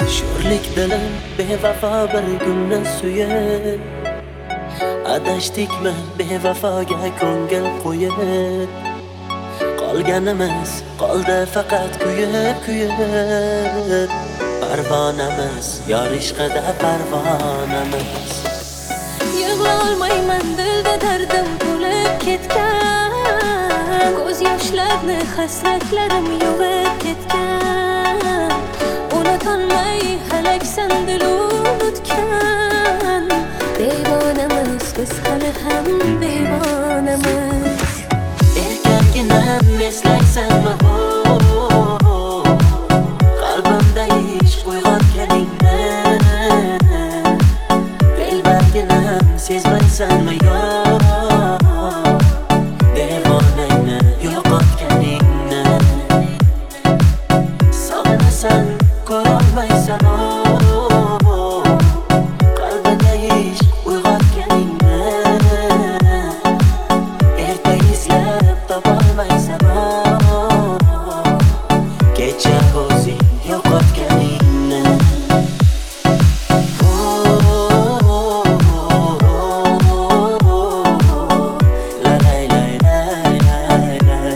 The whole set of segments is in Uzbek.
Sho'rlik dilim bevafo bir gulni suyib, adashdikmi bevafoga ko'ngil qo'yib. Qolganimiz qoldi faqat kuyib. Parvonamiz yor ishqida parvonamiz. Yig'lolmayman, dilda dardim to'lib ketgan. Ko'z yoshlarni hasratlarim yuvib ketgan. Unutolmay halaksan dil unutgan. Devonamiz biz hali ham devonamiz. Erkakginam eslaysanmi qalbimda ishq uyg'otganingni? Dilbarginam sezmaysanmi devonangni yo'qotganingni? Sog'inasan ko'rolmaysan qalbida ishq uyg'otganingni. Erta izlab topolmaysan kecha o'zing yo'qotganingni. La lay lay lay lay lay.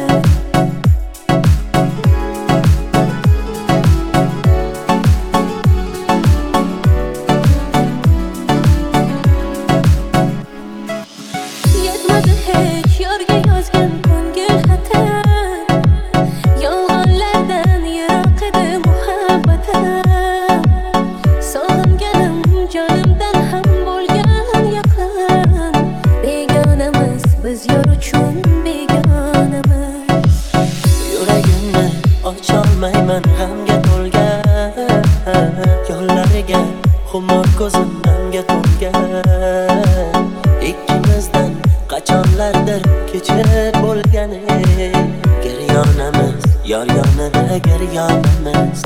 Yetmadi hech yorga yozgan ko'ngil xatim. Yolg'onlardan yiroq edi muhabbatim. Sog'inganim jonimdan ham bo'lgan yaqin. Begonamiz biz yor uchun begonamiz. Yuragimni ocholmayman g'amga to'lgan. Yo'llariga xumor ko'zim namga to'lgan. Ikkimizdan qachonlardir kechib bo'lgani. Giryonamiz yor yonida giryonamiz.